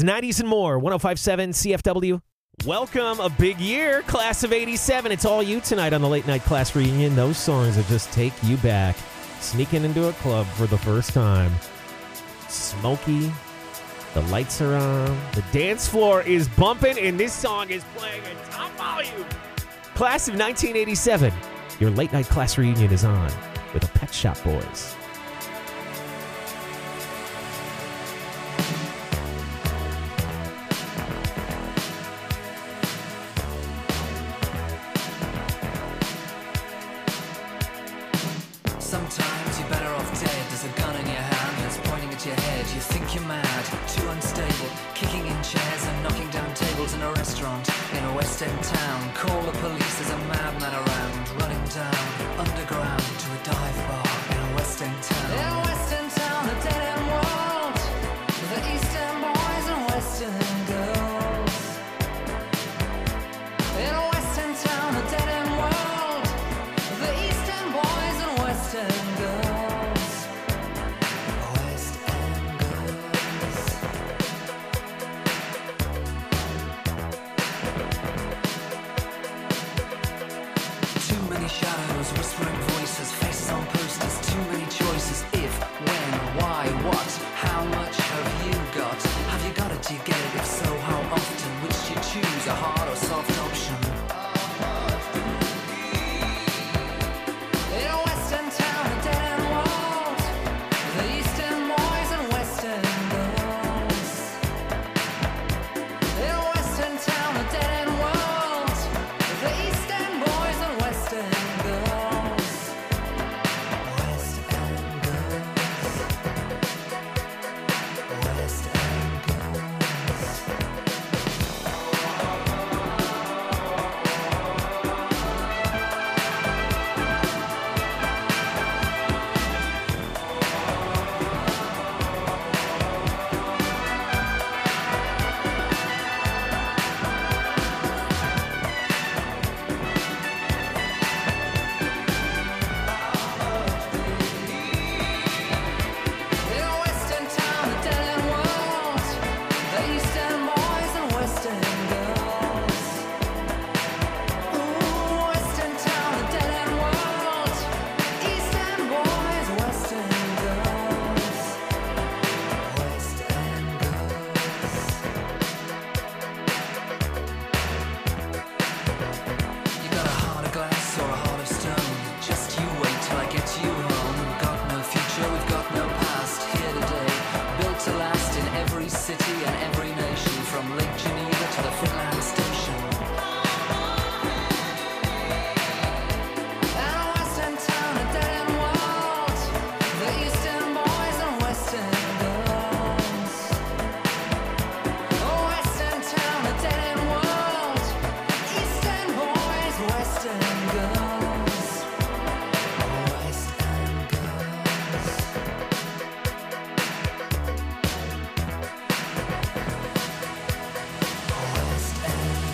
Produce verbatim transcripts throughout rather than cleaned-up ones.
eighties, nineties, and more. one oh five point seven C F W. Welcome, a big year, class of eighty-seven. It's all you tonight on the Late Night Class Reunion. Those songs that just take you back. Sneaking into a club for the first time. Smoky. The lights are on. The dance floor is bumping, and this song is playing at top volume. Class of nineteen eighty-seven. Your Late Night Class Reunion is on with the Pet Shop Boys. Sometimes you're better off dead. There's a gun in your hand and it's pointing at your head. You think you're mad, too unstable, kicking in chairs and knocking down tables in a restaurant in a West End town. Call the police, there's a madman around, running down underground to a dive bar in a West End town. In a West End town, a dead end world, the East End boys and West End girls. In a West End town, a dead end world, the East End boys and West End girls. West End girls. Too many shadows, whispering voices, faces on posters, too many choices. If, when, why, what, how much have you got? Have you got it, do you get it? If so, how often? Which do you choose, a hard or soft option? In a West End town, a dead end world, the East End boys and West End girls. In a West End town, a dead end world, the East End boys and West End girls. West End girls. West End girls. In a West End town, a dead end world, the East End boys and West End girls. Ooh, West End town, a dead end world, East End boys, West End girls. West End girls. You got a heart of glass or a heart of stone. Just you wait till I get you home. We've got no future, we've got no past. Here today, built to last in every city and every nation, from Lake Geneva to the Finland Station. And a West End town, a dead end world, the East End boys and West End girls. Oh, West End town, a dead end world, East End boys, West End girls. West End girls. West End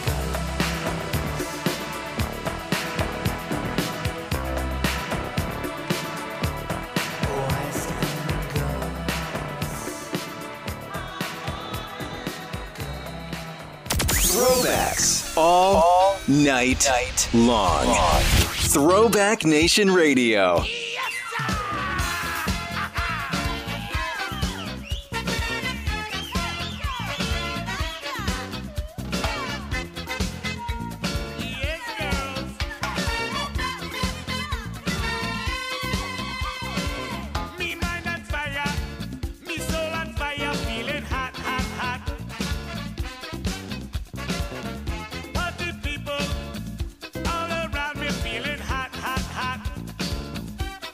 girls. West End girls. Throwbacks all, night, long. Throwback Nation Radio. Me mind on fire, me soul on fire, feeling hot, hot, hot. Party people all around me feeling hot, hot, hot.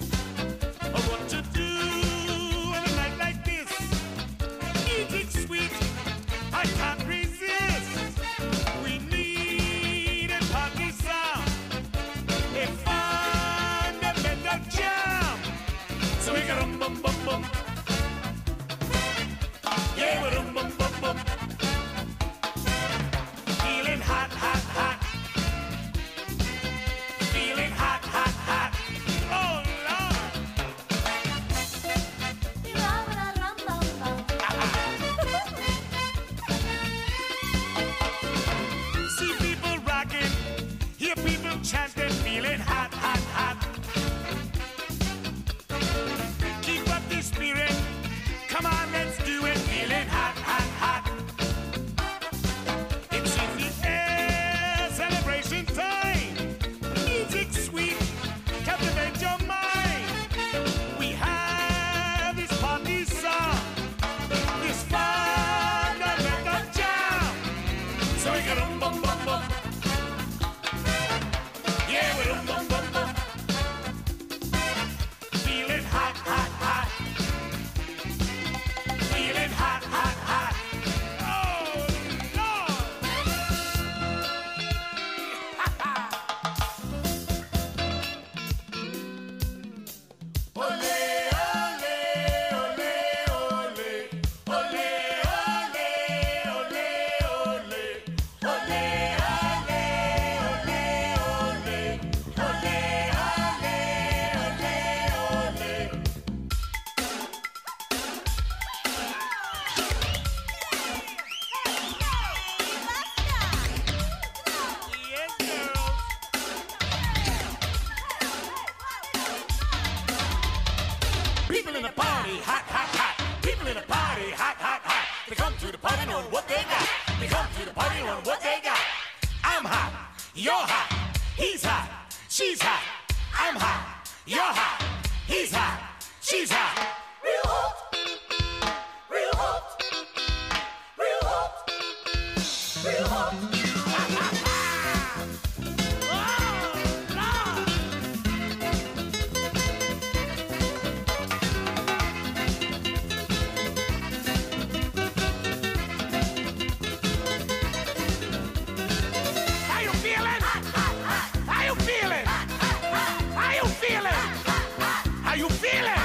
chanting, feeling hot, hot, hot. Keep up the spirit. Come on, let's do it. Feeling hot, hot, hot. It's in the air, celebration time. Music sweet, captivate your mind. We have this party song, this fundamental jam. So we got um bum bum bum. Yeah, we um bum bum bum. Feeling hot, hot, hot. Feeling hot, hot, hot. Oh, Lord. Ole, ole, ole, ole. Ole, ole, ole, ole. Ole, ole, ole, ole. Ole, ole, ole, ole. Yes, girls. People in the party, hot, hot, hot. People in the party, hot, hot, hot. They come to the party knowing what they got. They come to the party knowing what they got. I'm hot, you're hot, he's hot, she's hot. I'm hot, you're hot, he's hot, she's hot. Real hot, real hot, real hot, real hot. Oh, Lord. How you feeling? How you feeling? How you feeling? How you feeling?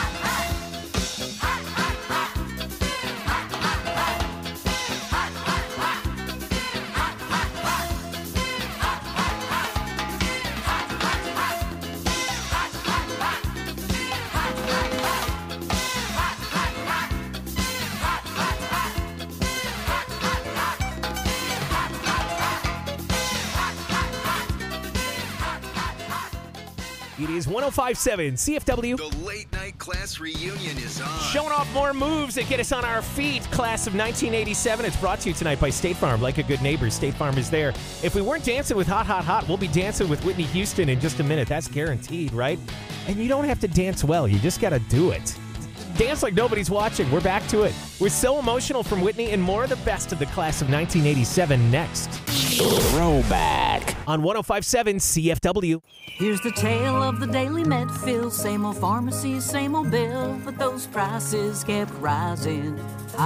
It is one oh five point seven C F W. The late night class reunion is on. Showing off more moves that get us on our feet. Class of nineteen eighty-seven. It's brought to you tonight by State Farm. Like a good neighbor, State Farm is there. If we weren't dancing with Hot, Hot, Hot, we'll be dancing with Whitney Houston in just a minute. That's guaranteed, right? And you don't have to dance well. You just got to do it. Dance like nobody's watching. We're back to it. We're so emotional from Whitney, and more of the best of the class of nineteen eighty-seven next. Throwback on one oh five point seven C F W. Here's the tale of the Daily Medfield. Same old pharmacies, same old bill, but those prices kept rising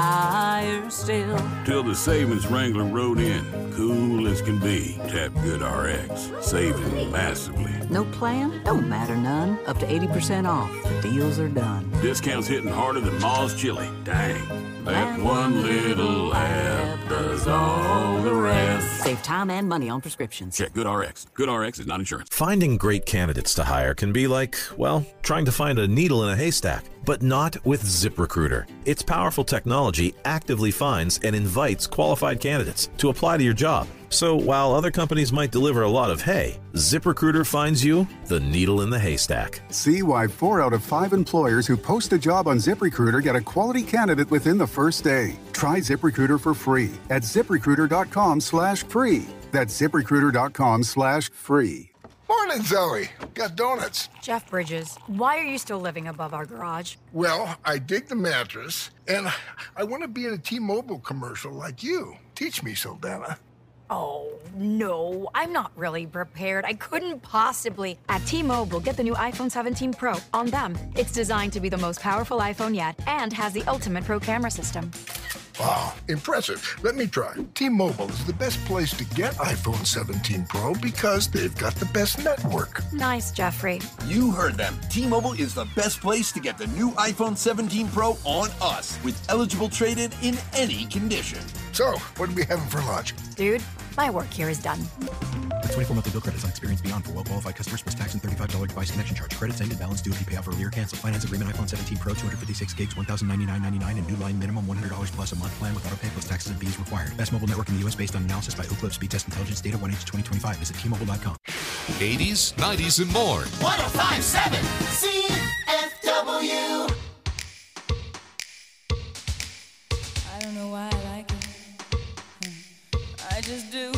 higher still. Till the savings wrangler rode in, cool as can be. Tap GoodRx, saving massively. No plan? Don't matter none. Up to eighty percent off. The deals are done. Discounts hitting harder than Ma's chili. Dang, that one little app does all the rest. Save time and money on prescriptions. Check GoodRx. GoodRx is not insurance. Finding great candidates to hire can be like, well, trying to find a needle in a haystack, but not with ZipRecruiter. Its powerful technology actively finds and invites qualified candidates to apply to your job. So while other companies might deliver a lot of hay, ZipRecruiter finds you the needle in the haystack. See why four out of five employers who post a job on ZipRecruiter get a quality candidate within the first day. Try ZipRecruiter for free at ZipRecruiter.com slash free. That's ZipRecruiter.com slash free. Morning, Zoe. Got donuts. Jeff Bridges, why are you still living above our garage? Well, I dig the mattress, and I want to be in a T-Mobile commercial like you. Teach me, Saldana. Oh, no, I'm not really prepared. I couldn't possibly. At T-Mobile, get the new iPhone seventeen Pro on them. It's designed to be the most powerful iPhone yet and has the ultimate pro camera system. Wow, impressive. Let me try. T-Mobile is the best place to get iPhone seventeen Pro because they've got the best network. Nice, Jeffrey. You heard them. T-Mobile is the best place to get the new iPhone seventeen Pro on us with eligible trade-in in any condition. So, what are we having for lunch? Dude, my work here is done. The twenty-four monthly bill credits on Experience Beyond for well-qualified customers plus tax and thirty-five dollars device connection charge. Credits ended, balance due if you pay off earlier. Cancel. Finance agreement iPhone seventeen Pro, two hundred fifty-six gigs, one thousand ninety-nine ninety-nine, and new line minimum one hundred dollars plus a month plan with auto pay plus taxes and fees required. Best mobile network in the U S based on analysis by Ookla Speed Test Intelligence Data one H twenty twenty-five. Visit T Mobile dot com. eighties, nineties, and more. one oh five point seven C F W. I don't know why I like it. I just do.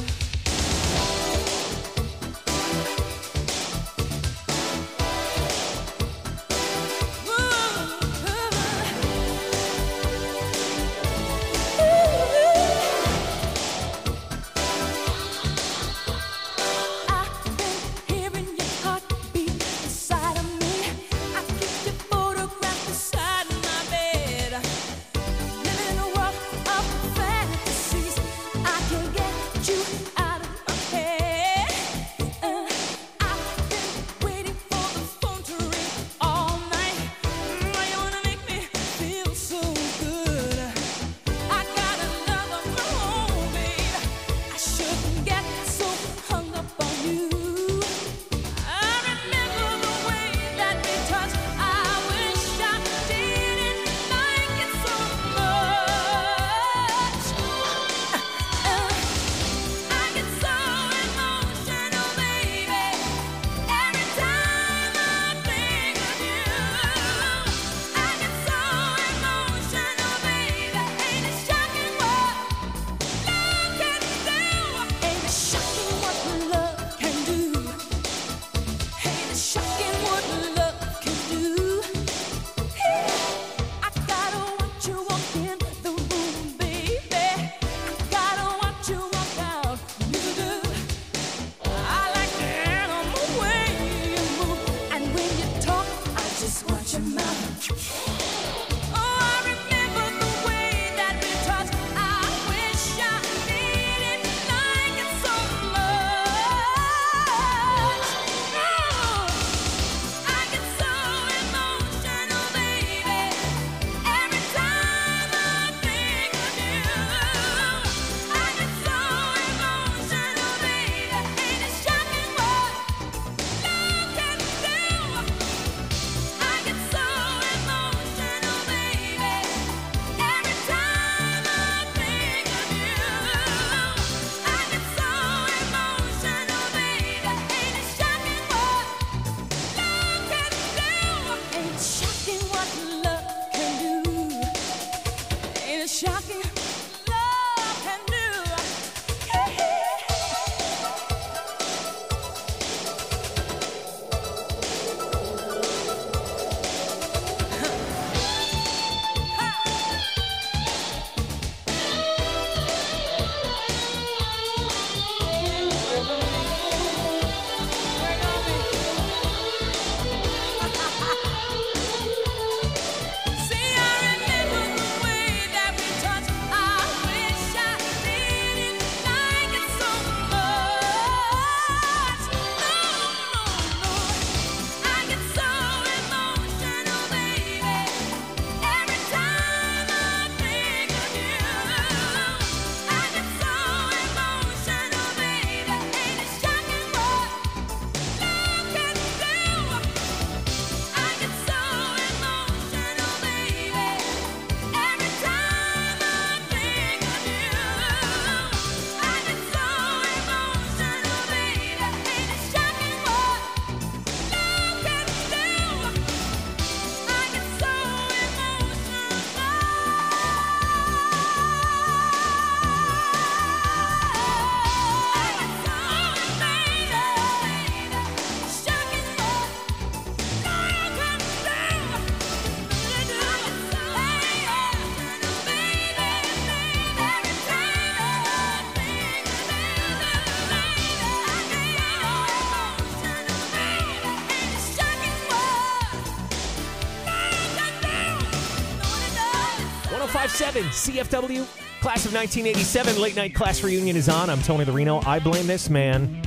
one oh five point seven C F W, class of nineteen eighty-seven, late night class reunion is on. I'm Tony the Reno. I blame this man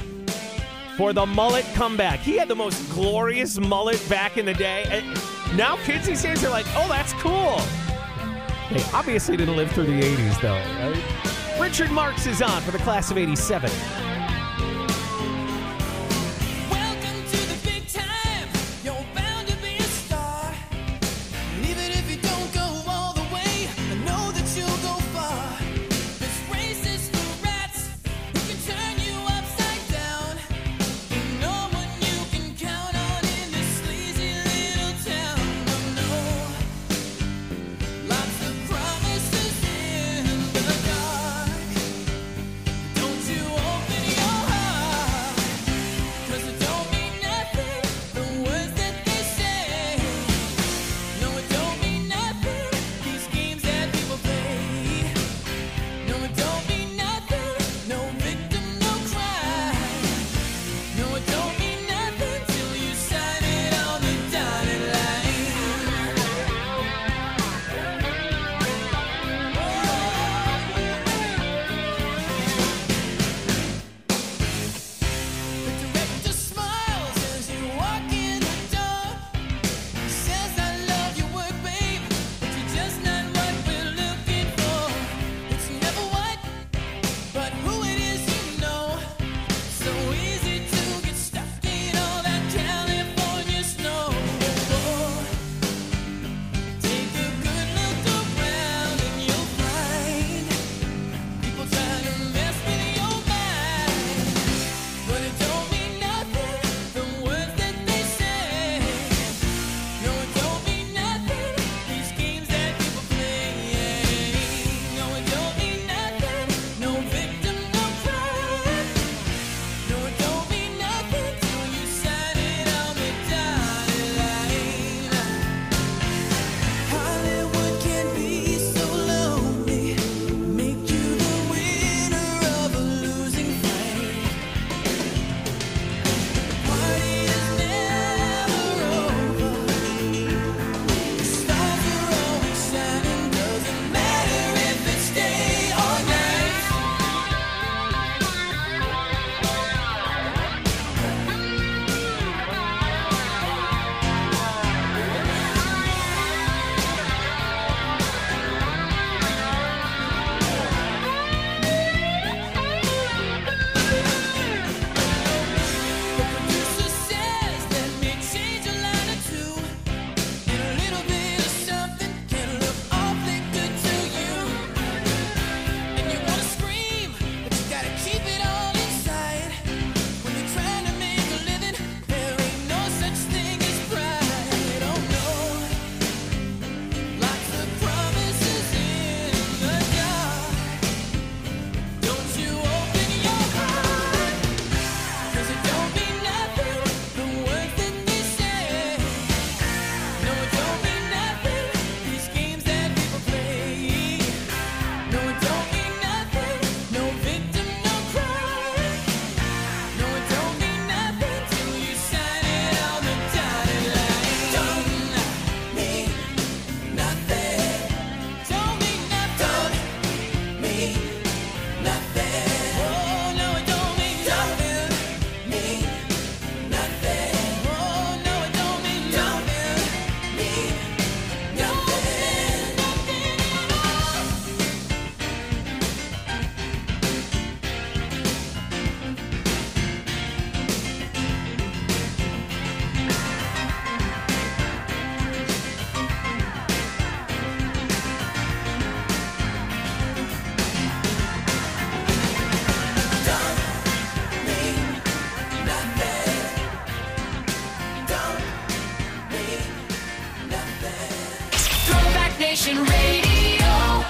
for the mullet comeback. He had the most glorious mullet back in the day. And now kids these days are like, oh, that's cool. They obviously didn't live through the eighties, though, right? Richard Marx is on for the class of eighty-seven. No Nation Radio.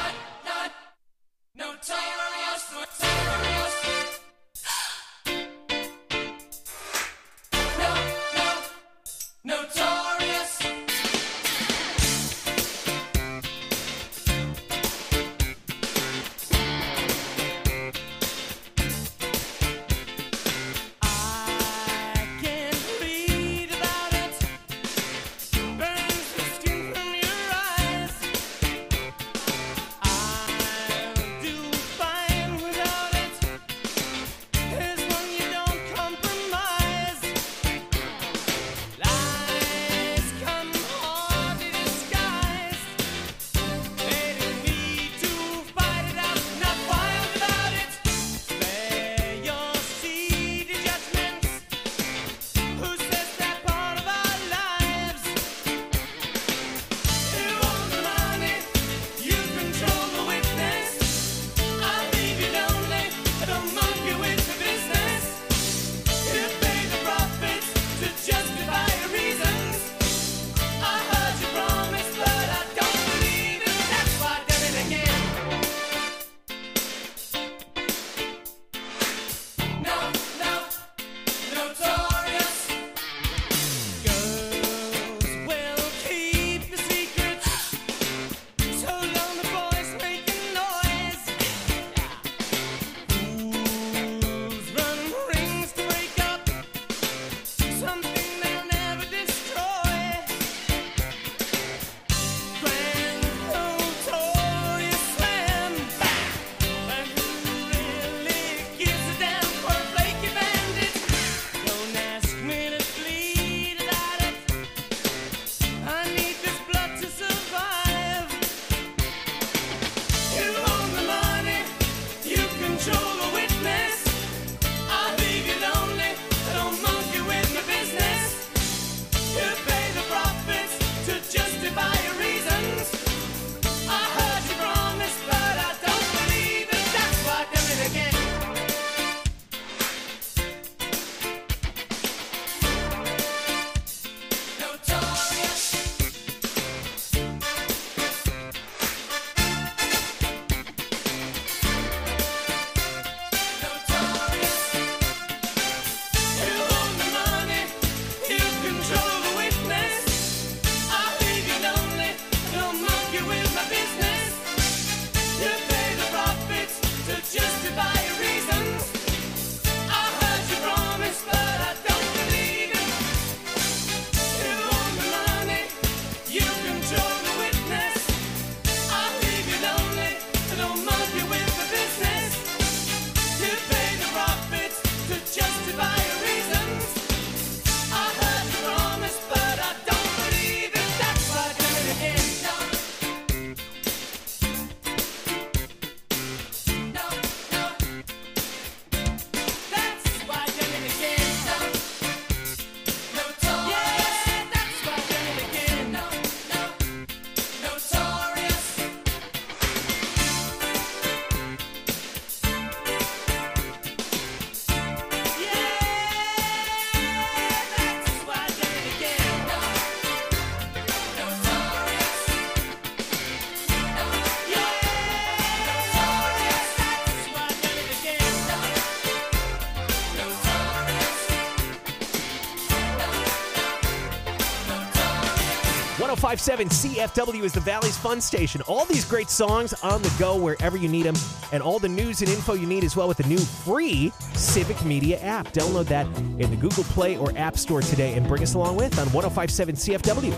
one oh five point seven C F W is the Valley's Fun Station. All these great songs on the go wherever you need them, and all the news and info you need as well with the new free Civic Media app. Download that in the Google Play or App Store today and bring us along with on one oh five point seven C F W.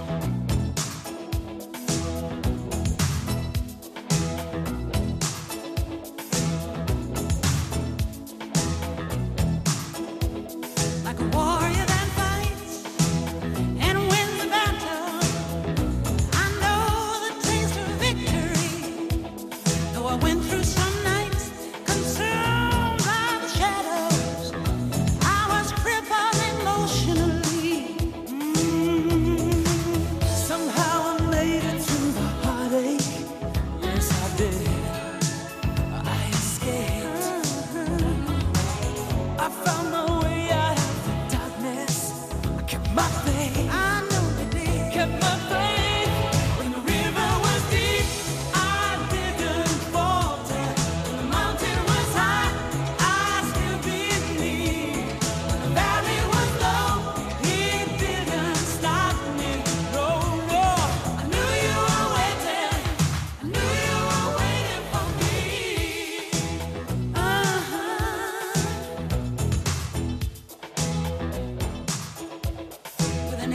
My faith, I know you did. Kept my faith when the river was deep.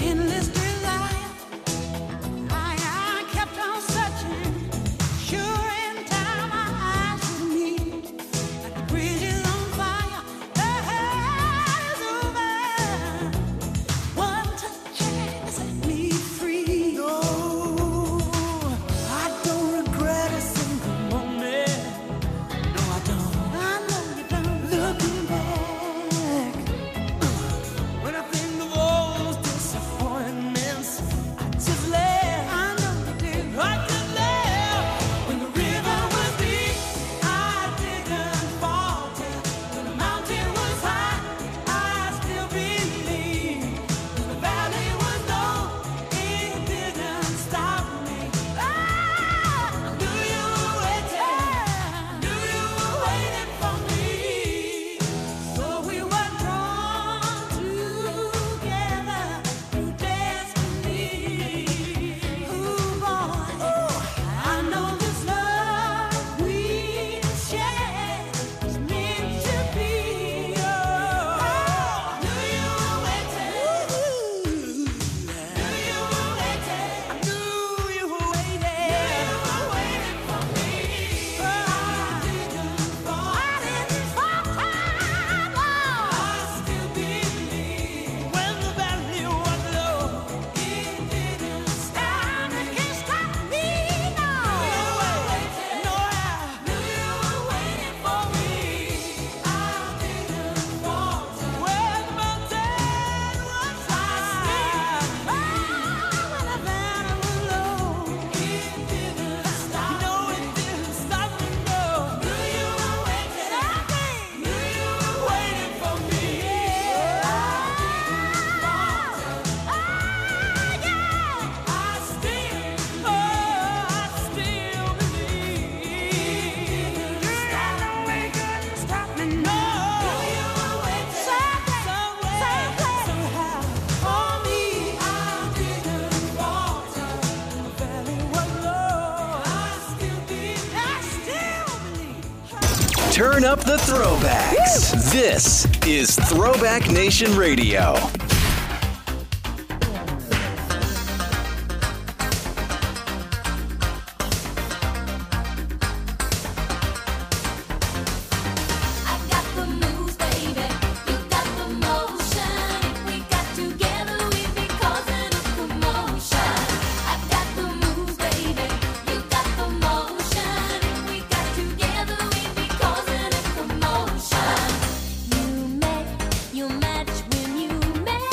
endless desire. I, I kept on searching, sure in time my eyes would meet. Like the bridge is on fire, the hell is over. One touch and set me free. No, I don't regret a single moment. No, I don't. I know you don't. Looking back, when I think of all those disappointments, I just laugh. I know you did. I just laugh. When the river was deep, I didn't falter. When the mountain was high, I still believed. When the valley was low, it didn't stop me. Ah, I knew you were waiting. Knew you were waiting for me. So we were drawn together through destiny. Ooh, boy, I know this love we share is meant to be. Oh, knew you were waiting. Knew you were waiting. I knew you were waiting. You were waiting for me. Oh, I didn't fall. I didn't fall. I still believe. When the valley was low, it didn't stop. It can't stop me. No. You were waiting. No, I knew you were waiting for me. I didn't falter. When the mountain was high, oh, when the valley was low, it didn't stop. No, it didn't stop me. No. Knew you were waiting. Knew you were waiting for me. I didn't falter. Oh, yeah. I still, oh, I still believe. Stop me, couldn't stop me. No. Knew you were waiting. Somewhere, somehow, for me. I didn't falter. The valley was low. I still believe. I still believe. Turn up the throwbacks. This is Throwback Nation Radio. I got the moves, baby. You got the motion. If we got together, we'd be causing a commotion. I got the moves, baby. You got the motion. If we got together, we'd be causing a commotion. You met, you match when you met.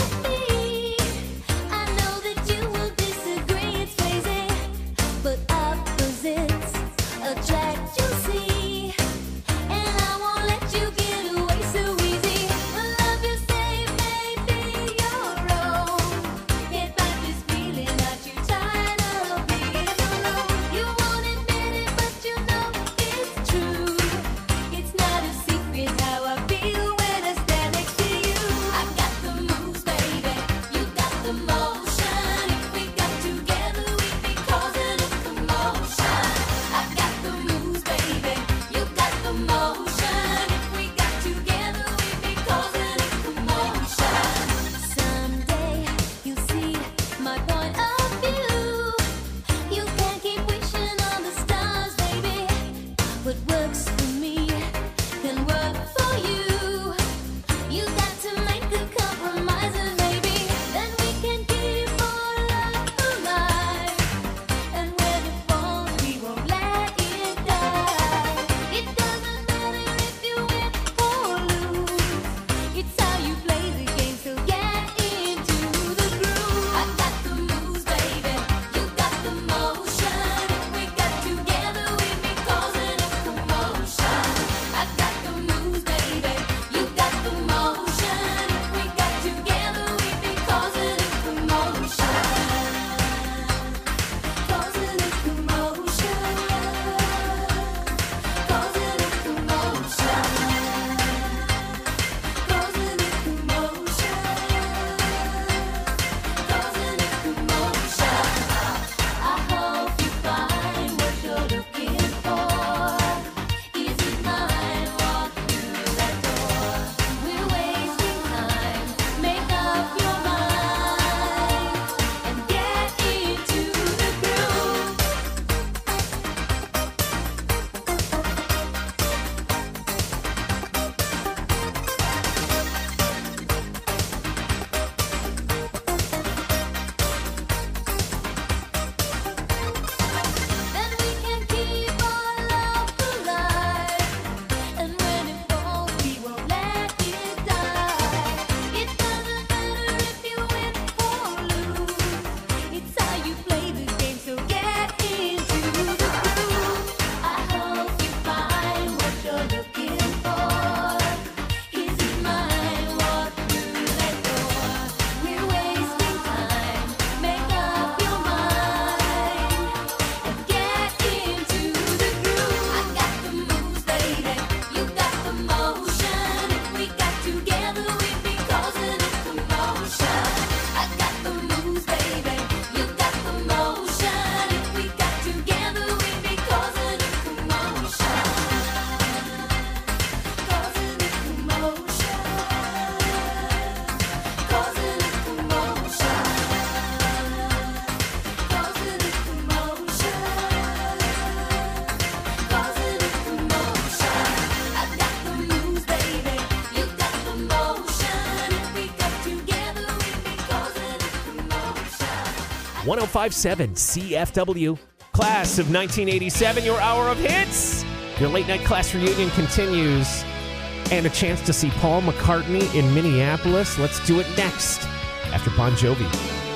one oh five point seven C F W. Class of nineteen eighty-seven, your hour of hits. Your late night class reunion continues. And a chance to see Paul McCartney in Minneapolis. Let's do it next after Bon Jovi.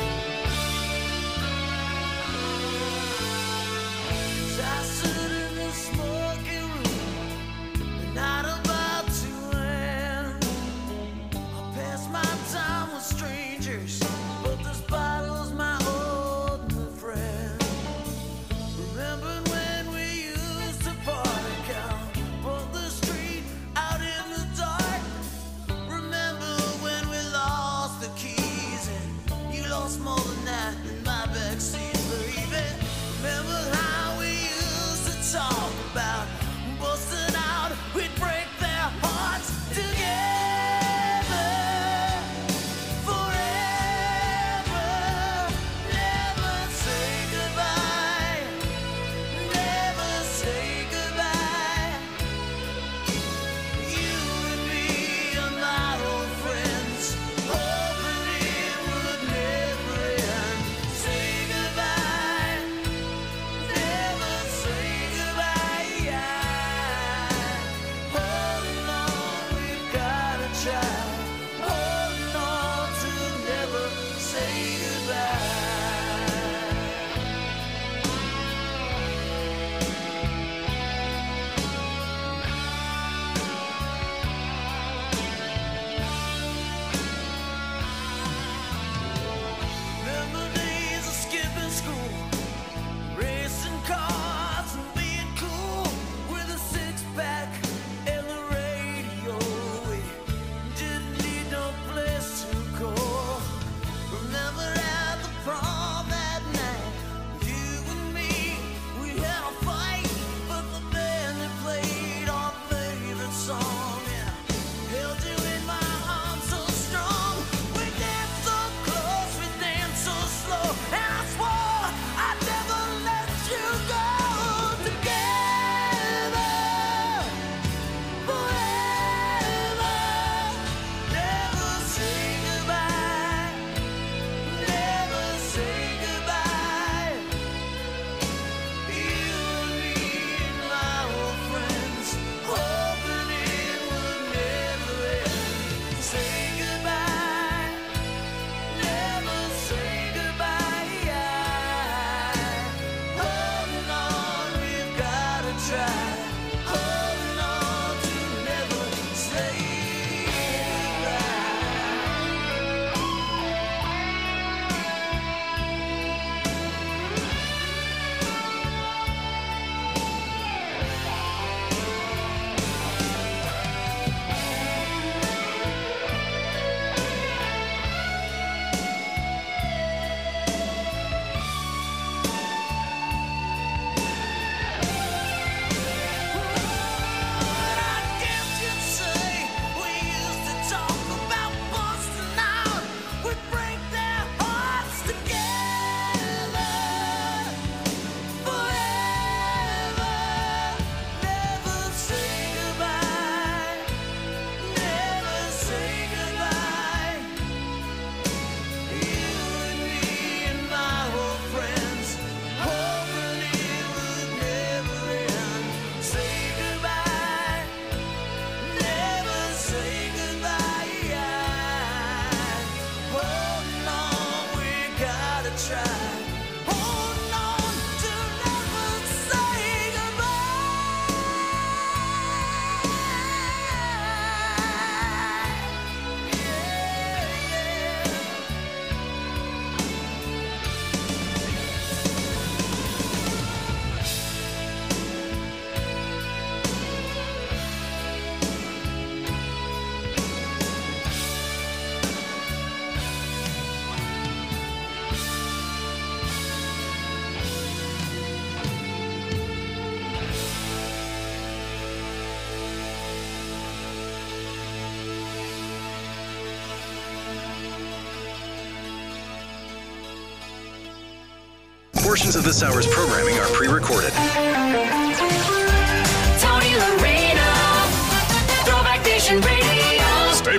Portions of this hour's programming are pre-recorded. Tony Loreno, Throwback Nation Radio. Stay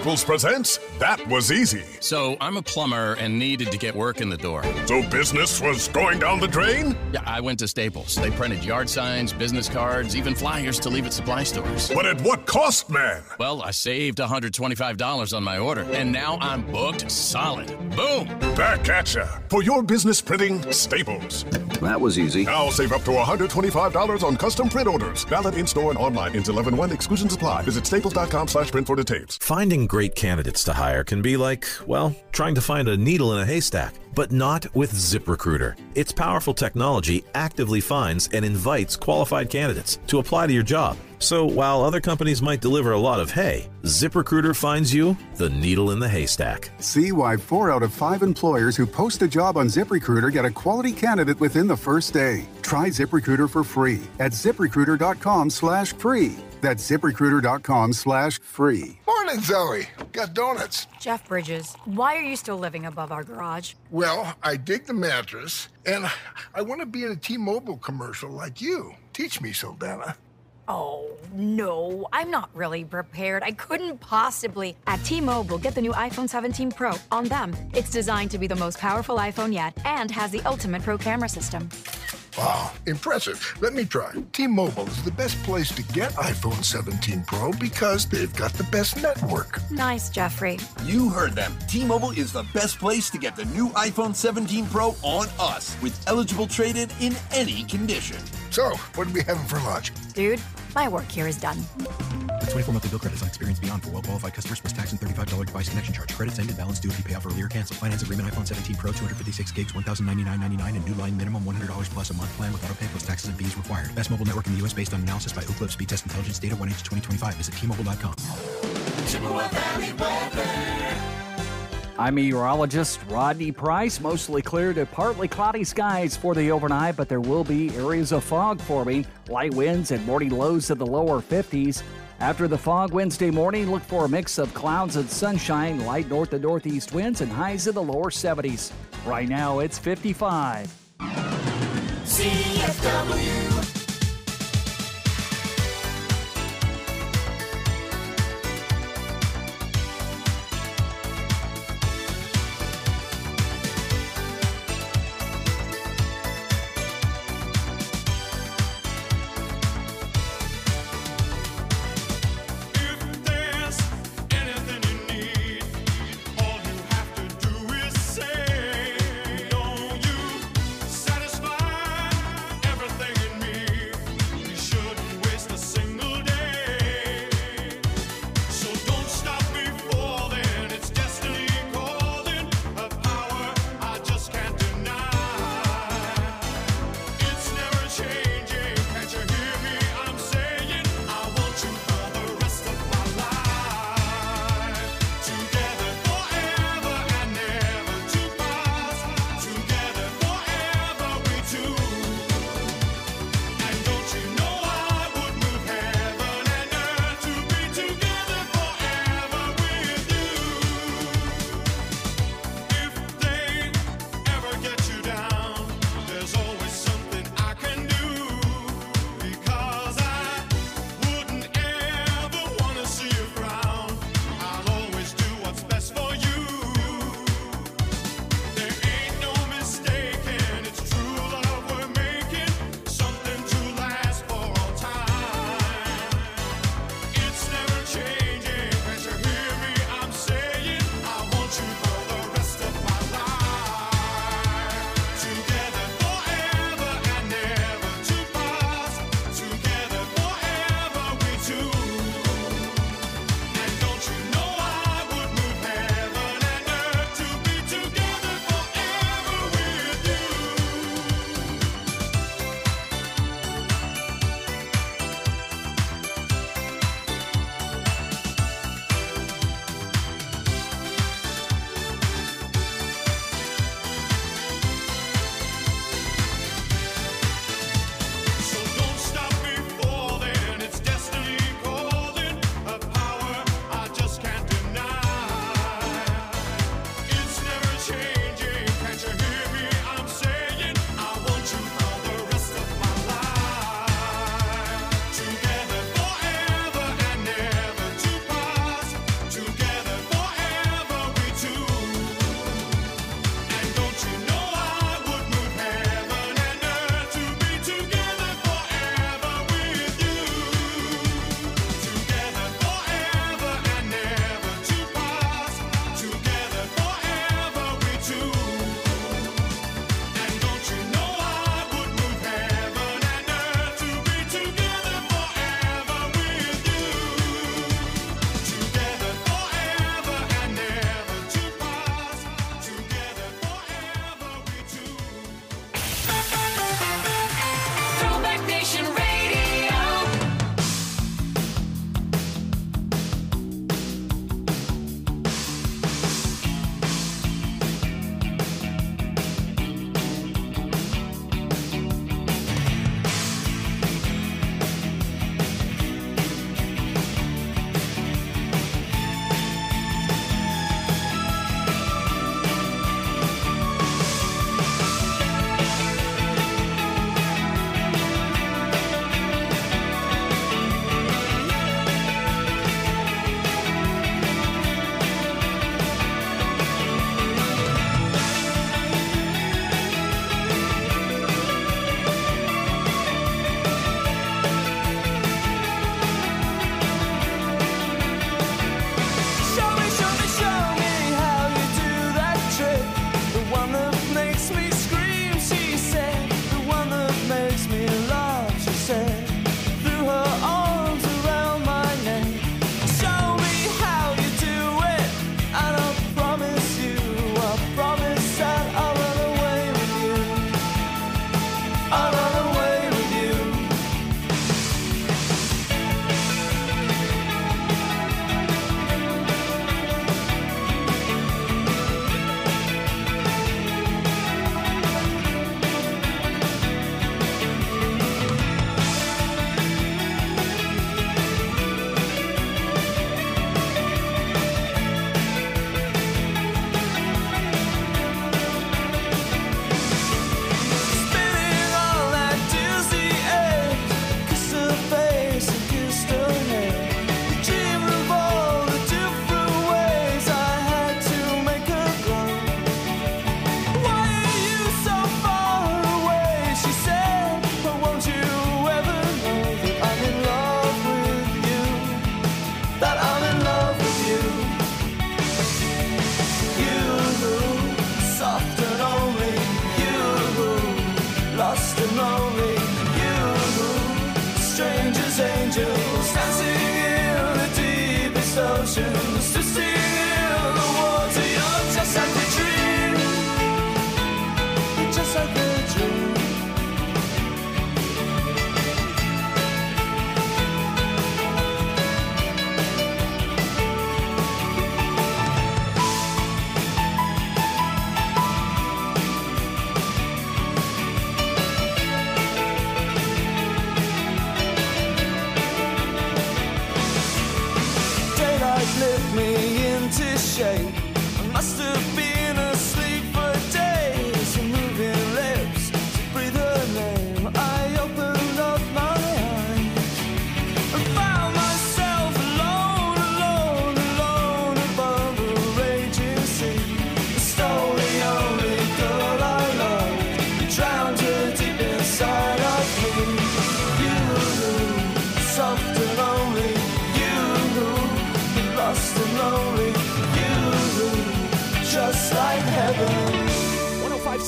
Staples presents That Was Easy. So, I'm a plumber and needed to get work in the door. So business was going down the drain? Yeah, I went to Staples. They printed yard signs, business cards, even flyers to leave at supply stores. But at what cost, man? Well, I saved one hundred twenty-five dollars on my order, and now I'm booked solid. Boom! Back at ya. For your business printing, Staples. That was easy. Now save up to one hundred twenty-five dollars on custom print orders. Valid in-store and online. Ends eleven one. Exclusions apply. Visit staples.com slash print for details. Finding great candidates to hire can be like, well, trying to find a needle in a haystack. But not with ZipRecruiter. Its powerful technology actively finds and invites qualified candidates to apply to your job. So while other companies might deliver a lot of hay, ZipRecruiter finds you the needle in the haystack. See why four out of five employers who post a job on ZipRecruiter get a quality candidate within the first day. Try ZipRecruiter for free at ZipRecruiter.com slash free. That's ZipRecruiter.com slash free. Morning, Zoe. Got donuts. Jeff Bridges, why are you still living above our garage? Well, I dig the mattress, and I want to be in a T-Mobile commercial like you. Teach me, Sildana. Oh, no, I'm not really prepared. I couldn't possibly. At T-Mobile, get the new iPhone seventeen Pro. On them, it's designed to be the most powerful iPhone yet and has the ultimate Pro camera system. Wow, impressive. Let me try. T-Mobile is the best place to get iPhone seventeen Pro because they've got the best network. Nice, Jeffrey. You heard them. T-Mobile is the best place to get the new iPhone seventeen Pro on us with eligible trade-in in any condition. So, what are we having for lunch? Dude, my work here is done. The twenty-four monthly bill credits on Experience Beyond for well-qualified customers plus tax and thirty-five dollars device connection charge. Credits ended. Balance due if you pay off earlier. Cancel. Finance agreement. iPhone seventeen Pro, two hundred fifty-six gigs, one thousand ninety-nine ninety-nine, and new line minimum one hundred dollars plus a month plan with auto pay plus taxes and fees required. Best mobile network in the U S based on analysis by Ookla Speed Test Intelligence data one H twenty twenty-five. Visit T Mobile dot com. Chippewa Valley weather. I'm meteorologist Rodney Price. Mostly clear to partly cloudy skies for the overnight, but there will be areas of fog forming. Light winds and morning lows in the lower fifties. After the fog Wednesday morning, look for a mix of clouds and sunshine, light north and northeast winds, and highs in the lower seventies. Right now, it's fifty-five. C F W. Satisfy everything in me.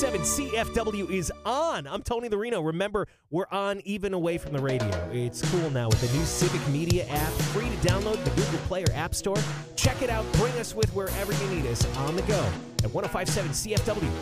seven C F W is on. I'm Tony the Reno. Remember, we're on even away from the radio. It's cool now with the new Civic Media app, free to download the Google Play or App Store. Check it out. Bring us with wherever you need us on the go at ten fifty-seven C F W.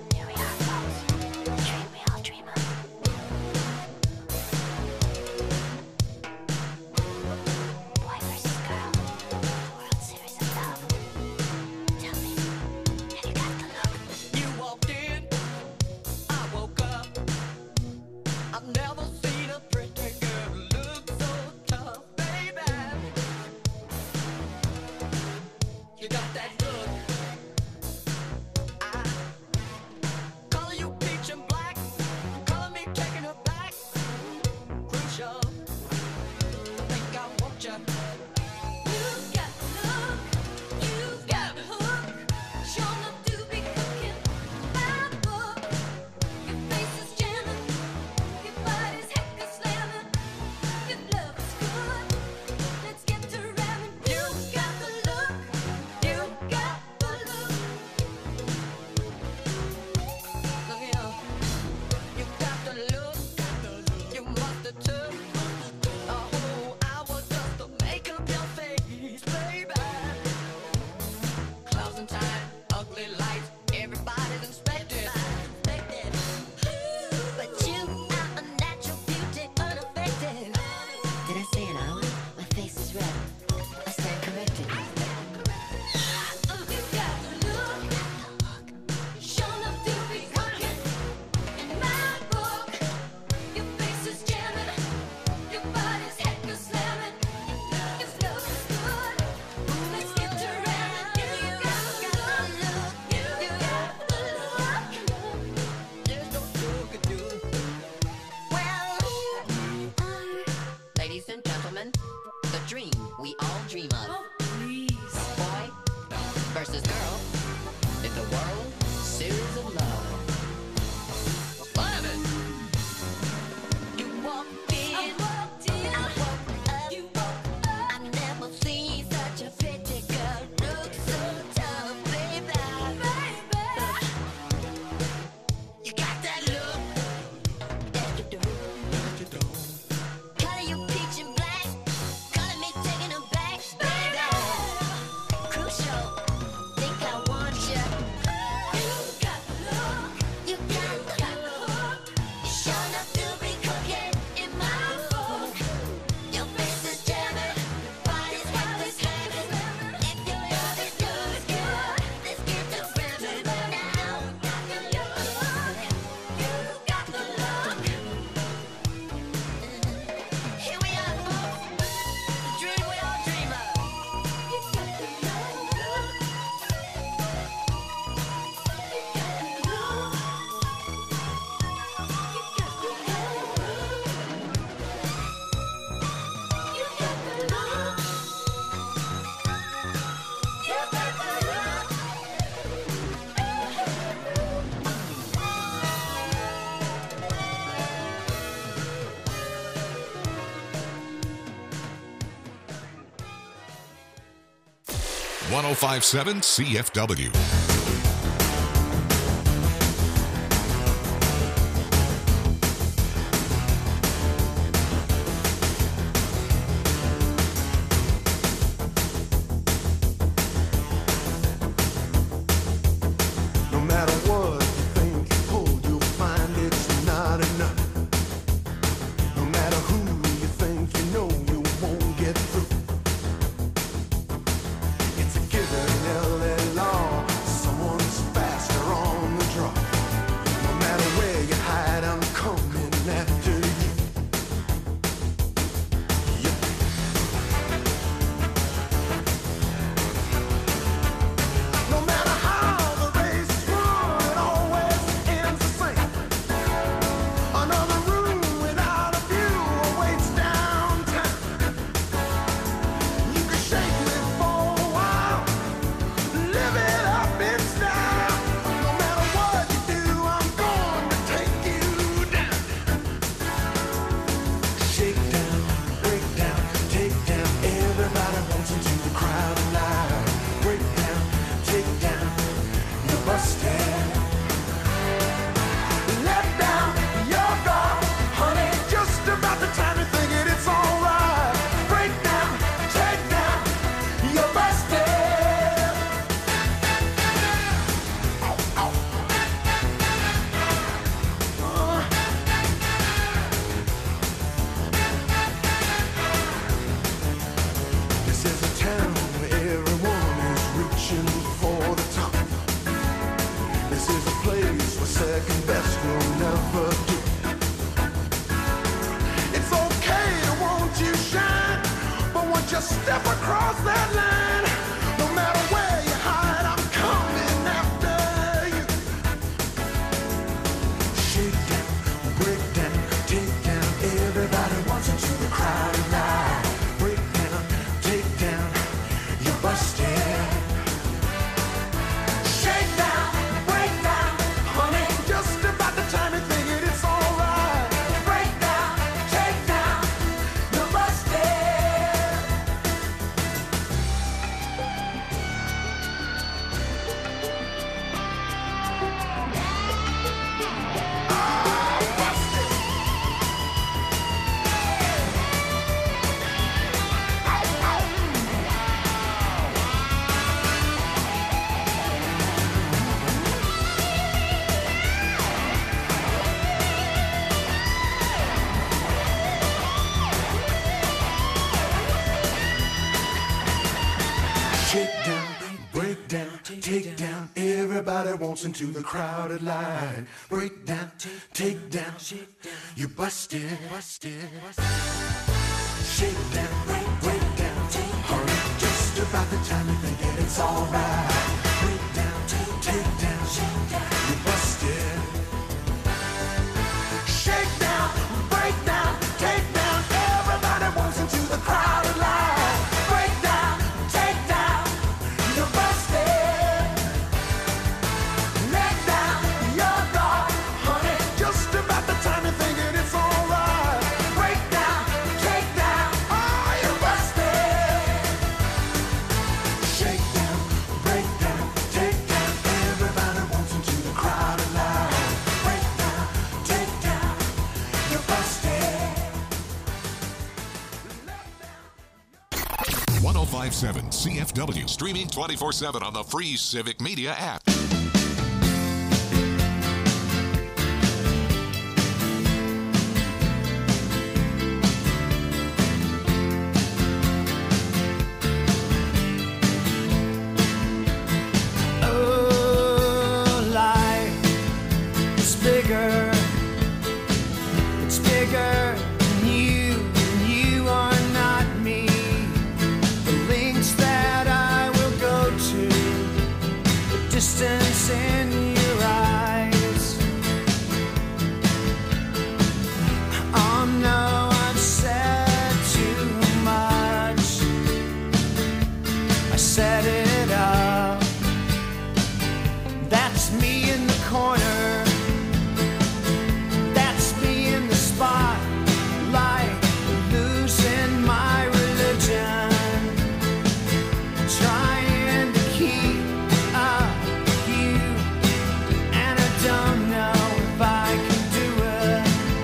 ten fifty-seven C F W. No matter what you think you hold, you'll find it's not enough. No matter who you think you know, you won't get through. It's a given L A law. This is a place where second best will never do. It's okay to want you shine, but once you step across that line, no matter where you hide, I'm coming after you. Shake down, break down, take down. Everybody wants into the crowded line. Break down, take down. You're busted. Shake down, break down, honey. Just about the time you think it, it's alright. Break down, take down. You're busted. Shake down, break down, take down. Everybody wants into the crowded line. Break down, take down. You busted, busted. Shake down, break, break down. Hurry, just about the time you think that it's alright. Break down, take down. You busted. Shake down, break down, take down. Everybody wants into the crowded line. Break down, take down. You're busted. Let down your guard, honey. Just about the time you're thinking it's alright. Break down, take down. Oh, you're busted. Shake down, break down, take down. Everybody wants into the crowded line. Break down, take down. You're busted. one oh five point seven C F W, streaming twenty-four seven on the free Civic Media app. Oh, life is bigger. It's bigger than you, and you are not me. The links that I will go to, the distance in your eyes. Oh no, I've said too much. I set it up. That's me in the corner. That's me in the spotlight, losing my religion, trying to keep up with you, and I don't know if I can do it.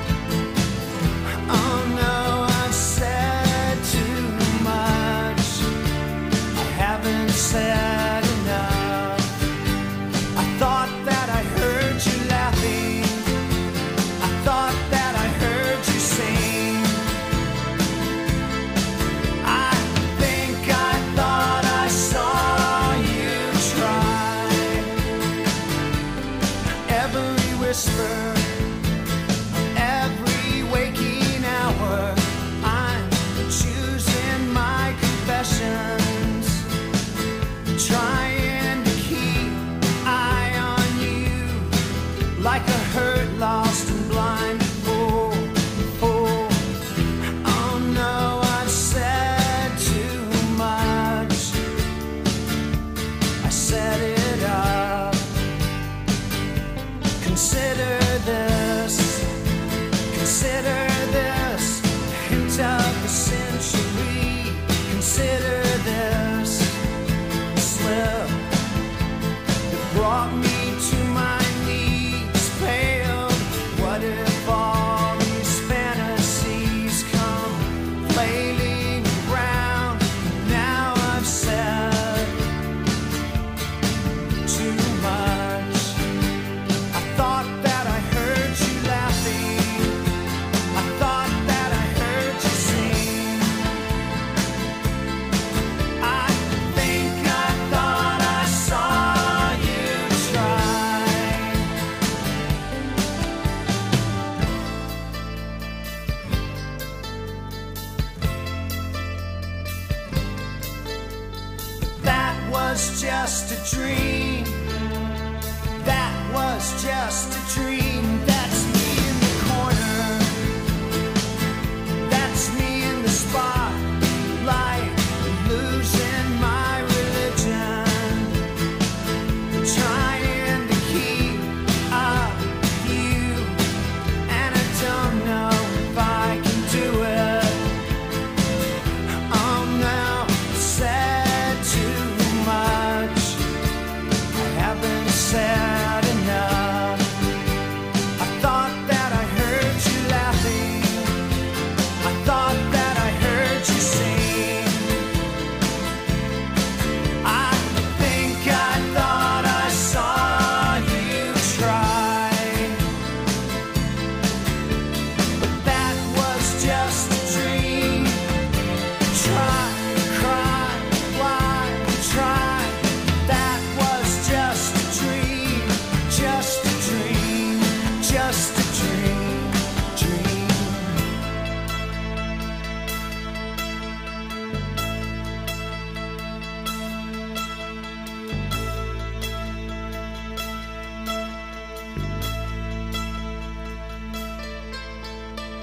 Oh no, I've said too much. I haven't said enough. I thought that I heard you laughing. I thought that I heard you sing. I think I thought I saw you try. Every whisper, every waking hour, I'm choosing my confessions, trying to keep eye on you like a hurt, lost and blind fool. Oh, oh no, I've said too much. I set it up. Consider